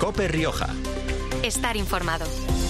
COPE Rioja. Estar informado.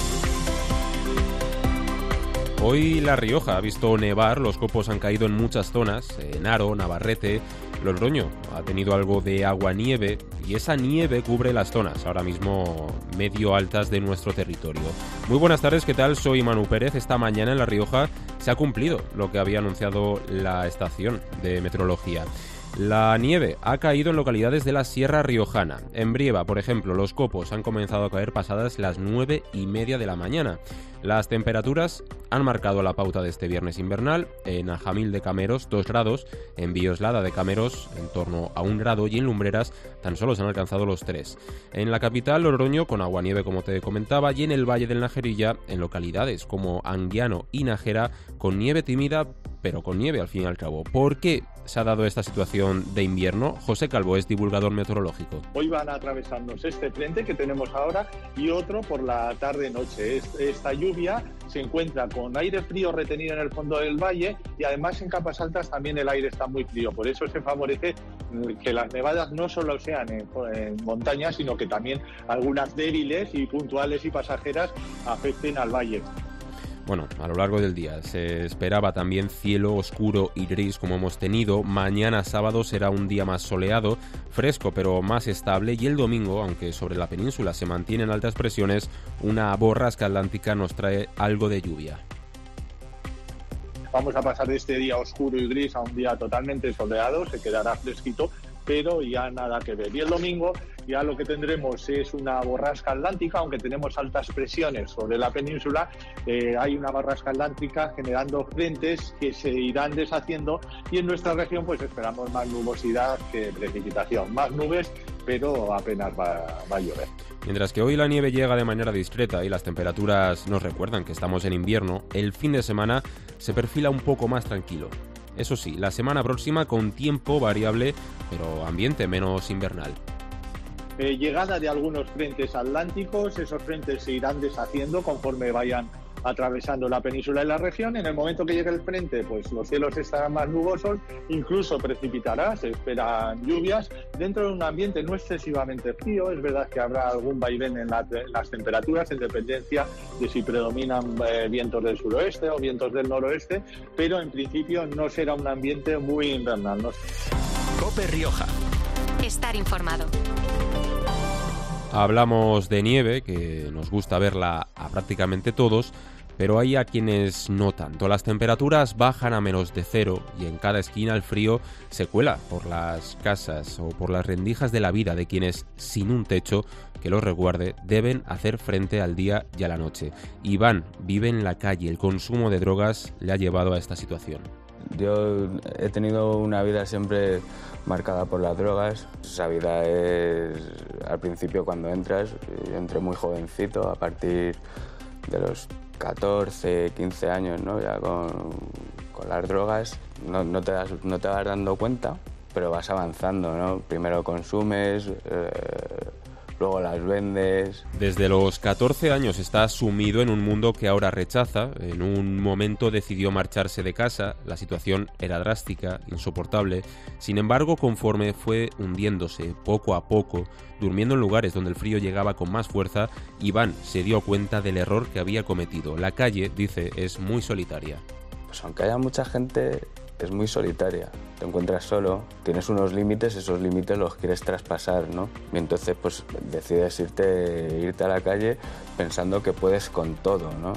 Hoy La Rioja ha visto nevar, los copos han caído en muchas zonas, en Haro, Navarrete, Logroño ha tenido algo de agua-nieve y esa nieve cubre las zonas, ahora mismo medio altas de nuestro territorio. Muy buenas tardes, ¿qué tal? Soy Manu Pérez. Esta mañana en La Rioja se ha cumplido lo que había anunciado la estación de meteorología. La nieve ha caído en localidades de la Sierra Riojana. En Brieva, por ejemplo, los copos han comenzado a caer pasadas las 9:30 de la mañana. Las temperaturas han marcado la pauta de este viernes invernal. En Ajamil de Cameros, 2 grados. En Bioslada de Cameros, en torno a 1 grado. Y en Lumbreras, tan solo se han alcanzado los 3. En la capital, Logroño, con aguanieve, como te comentaba. Y en el Valle del Najerilla, en localidades como Anguiano y Nájera, con nieve tímida, pero con nieve al fin y al cabo. ¿Por qué se ha dado esta situación de invierno? José Calvo es divulgador meteorológico. Hoy van a atravesarnos este frente que tenemos ahora y otro por la tarde-noche. Esta lluvia se encuentra con aire frío retenido en el fondo del valle y además en capas altas también el aire está muy frío. Por eso se favorece que las nevadas no solo sean en montaña, sino que también algunas débiles y puntuales y pasajeras afecten al valle. Bueno, a lo largo del día se esperaba también cielo oscuro y gris como hemos tenido. Mañana sábado será un día más soleado, fresco pero más estable, y el domingo, aunque sobre la península se mantienen altas presiones, una borrasca atlántica nos trae algo de lluvia. Vamos a pasar de este día oscuro y gris a un día totalmente soleado, se quedará fresquito, pero ya nada que ver. Y el domingo ya lo que tendremos es una borrasca atlántica, aunque tenemos altas presiones sobre la península, hay una borrasca atlántica generando frentes que se irán deshaciendo y en nuestra región pues esperamos más nubosidad que precipitación, más nubes, pero apenas va a llover. Mientras que hoy la nieve llega de manera discreta y las temperaturas nos recuerdan que estamos en invierno, el fin de semana se perfila un poco más tranquilo. Eso sí, la semana próxima con tiempo variable, pero ambiente menos invernal. Llegada de algunos frentes atlánticos, esos frentes se irán deshaciendo conforme vayan atravesando la península y la región. En el momento que llegue el frente, pues los cielos estarán más nubosos, incluso precipitará, se esperan lluvias, dentro de un ambiente no excesivamente frío. Es verdad que habrá algún vaivén en las temperaturas, en dependencia de si predominan vientos del suroeste o vientos del noroeste, pero en principio no será un ambiente muy invernal, ¿no? COPE Rioja. Estar informado. Hablamos de nieve, que nos gusta verla a prácticamente todos, pero hay a quienes no tanto. Las temperaturas bajan a menos de 0 y en cada esquina el frío se cuela por las casas o por las rendijas de la vida de quienes, sin un techo que los resguarde, deben hacer frente al día y a la noche. Iván vive en la calle, el consumo de drogas le ha llevado a esta situación. Yo he tenido una vida siempre marcada por las drogas. Esa vida es, al principio cuando entras, yo entré muy jovencito, a partir de los 14, 15 años, ¿no? Ya con las drogas, no te vas dando cuenta, pero vas avanzando, ¿no? Primero consumes, luego las vendes. Desde los 14 años está sumido en un mundo que ahora rechaza. En un momento decidió marcharse de casa. La situación era drástica, insoportable. Sin embargo, conforme fue hundiéndose poco a poco, durmiendo en lugares donde el frío llegaba con más fuerza, Iván se dio cuenta del error que había cometido. La calle, dice, es muy solitaria. Pues aunque haya mucha gente, es muy solitaria. Te encuentras solo, tienes unos límites, esos límites los quieres traspasar, ¿no? Y entonces pues decides irte a la calle pensando que puedes con todo, ¿no?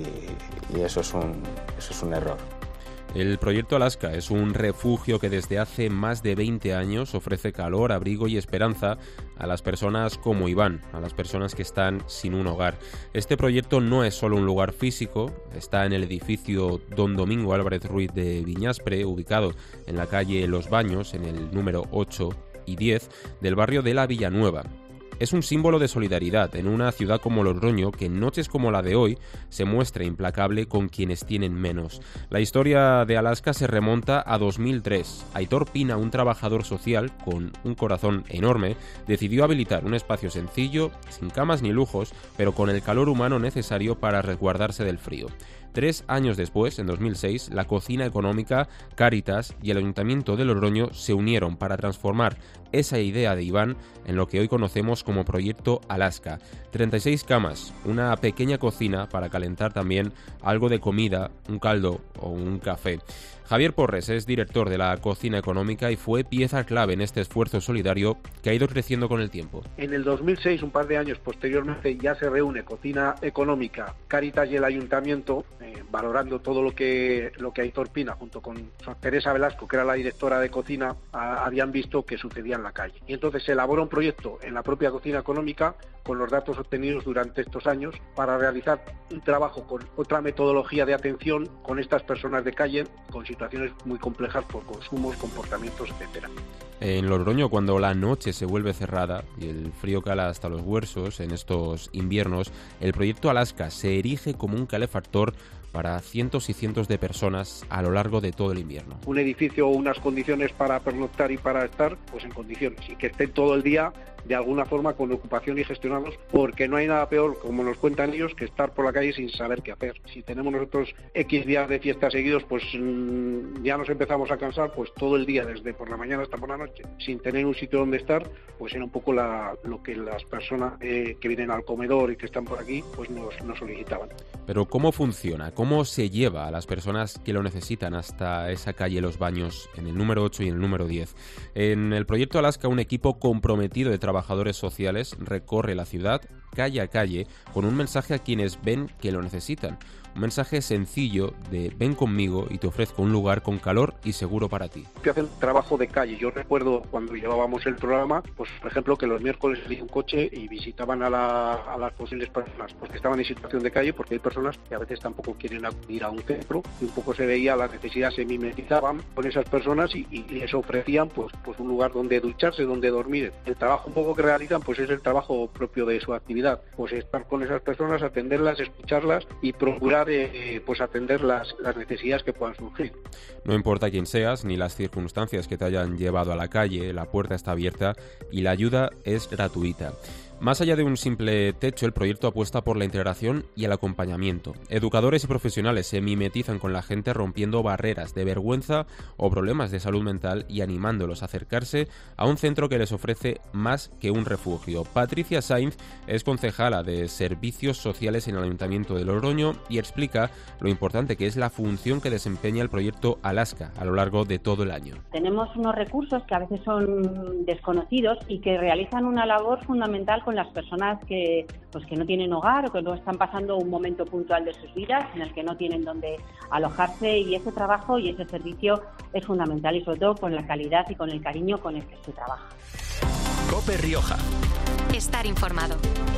Y eso es un error. El Proyecto Alaska es un refugio que desde hace más de 20 años ofrece calor, abrigo y esperanza a las personas como Iván, a las personas que están sin un hogar. Este proyecto no es solo un lugar físico, está en el edificio Don Domingo Álvarez Ruiz de Viñaspre, ubicado en la calle Los Baños, en el número 8 y 10 del barrio de la Villanueva. Es un símbolo de solidaridad en una ciudad como Logroño que en noches como la de hoy se muestra implacable con quienes tienen menos. La historia de Alaska se remonta a 2003. Aitor Pina, un trabajador social con un corazón enorme, decidió habilitar un espacio sencillo, sin camas ni lujos, pero con el calor humano necesario para resguardarse del frío. 3 años después, en 2006, la Cocina Económica, Cáritas y el Ayuntamiento de Logroño se unieron para transformar esa idea de Iván en lo que hoy conocemos como Proyecto Alaska. 36 camas, una pequeña cocina para calentar también algo de comida, un caldo o un café. Javier Porres es director de la Cocina Económica y fue pieza clave en este esfuerzo solidario que ha ido creciendo con el tiempo. En el 2006, un par de años posteriormente, ya se reúne Cocina Económica, Cáritas y el Ayuntamiento, valorando todo lo que Aitor Pina, junto con Teresa Velasco, que era la directora de cocina, habían visto que sucedía en la calle. Y entonces se elabora un proyecto en la propia Cocina Económica, con los datos obtenidos durante estos años, para realizar un trabajo con otra metodología de atención con estas personas de calle, con situaciones muy complejas por consumos, comportamientos, etcétera. En Logroño, cuando la noche se vuelve cerrada y el frío cala hasta los huesos en estos inviernos, el Proyecto Alaska se erige como un calefactor para cientos y cientos de personas a lo largo de todo el invierno. Un edificio o unas condiciones para pernoctar y para estar, pues en condiciones, y que estén todo el día de alguna forma con ocupación y gestionados, porque no hay nada peor, como nos cuentan ellos, que estar por la calle sin saber qué hacer. Si tenemos nosotros X días de fiesta seguidos, pues ya nos empezamos a cansar, pues todo el día, desde por la mañana hasta por la noche, sin tener un sitio donde estar, pues era un poco lo que las personas que vienen al comedor y que están por aquí, pues nos solicitaban. Pero ¿cómo funciona? ¿Cómo se lleva a las personas que lo necesitan hasta esa calle Los Baños, en el número 8 y en el número 10? En el Proyecto Alaska, un equipo comprometido de trabajadores sociales recorre la ciudad, calle a calle, con un mensaje a quienes ven que lo necesitan. Un mensaje sencillo de ven conmigo y te ofrezco un lugar con calor y seguro para ti. Que hacen trabajo de calle. Yo recuerdo cuando llevábamos el programa, pues por ejemplo que los miércoles salía un coche y visitaban a las posibles personas pues, que estaban en situación de calle, porque hay personas que a veces tampoco quieren acudir a un centro y un poco se veía las necesidades, se mimetizaban con esas personas y les ofrecían pues un lugar donde ducharse, donde dormir. El trabajo un poco que realizan pues es el trabajo propio de su actividad, pues estar con esas personas, atenderlas, escucharlas y procurar pues atender las necesidades que puedan surgir. No importa quién seas ni las circunstancias que te hayan llevado a la calle, la puerta está abierta y la ayuda es gratuita. Más allá de un simple techo, el proyecto apuesta por la integración y el acompañamiento. Educadores y profesionales se mimetizan con la gente rompiendo barreras de vergüenza o problemas de salud mental y animándolos a acercarse a un centro que les ofrece más que un refugio. Patricia Sainz es concejala de Servicios Sociales en el Ayuntamiento de Logroño y explica lo importante que es la función que desempeña el proyecto Alaska a lo largo de todo el año. Tenemos unos recursos que a veces son desconocidos y que realizan una labor fundamental con las personas que no tienen hogar o que no están pasando un momento puntual de sus vidas en el que no tienen dónde alojarse, y ese trabajo y ese servicio es fundamental, y sobre todo con la calidad y con el cariño con el que se trabaja. COPE Rioja. Estar informado.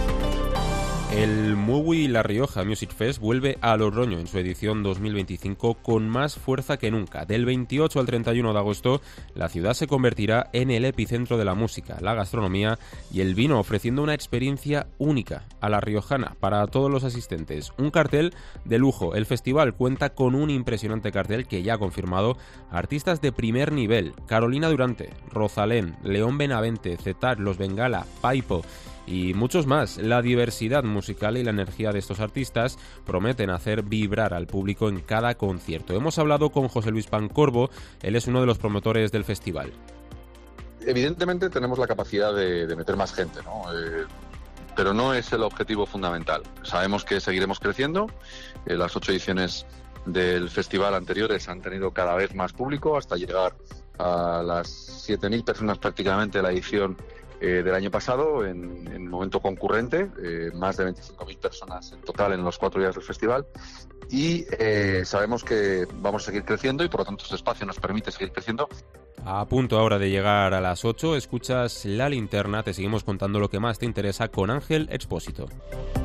El Muy La Rioja Music Fest vuelve a Logroño en su edición 2025 con más fuerza que nunca. Del 28 al 31 de agosto, la ciudad se convertirá en el epicentro de la música, la gastronomía y el vino, ofreciendo una experiencia única a la riojana para todos los asistentes. Un cartel de lujo. El festival cuenta con un impresionante cartel que ya ha confirmado artistas de primer nivel: Carolina Durante, Rosalén, León Benavente, Zetar, Los Bengala, Paipo y muchos más. La diversidad musical y la energía de estos artistas prometen hacer vibrar al público en cada concierto. Hemos hablado con José Luis Pancorbo, él es uno de los promotores del festival. Evidentemente tenemos la capacidad de meter más gente, ¿no? Pero no es el objetivo fundamental. Sabemos que seguiremos creciendo. Las 8 ediciones del festival anteriores han tenido cada vez más público, hasta llegar a las 7.000 personas prácticamente de la edición del año pasado, en momento concurrente, más de 25.000 personas en total en los 4 días del festival, y sabemos que vamos a seguir creciendo y por lo tanto este espacio nos permite seguir creciendo. A punto ahora de llegar a las 8, escuchas La Linterna, te seguimos contando lo que más te interesa con Ángel Expósito.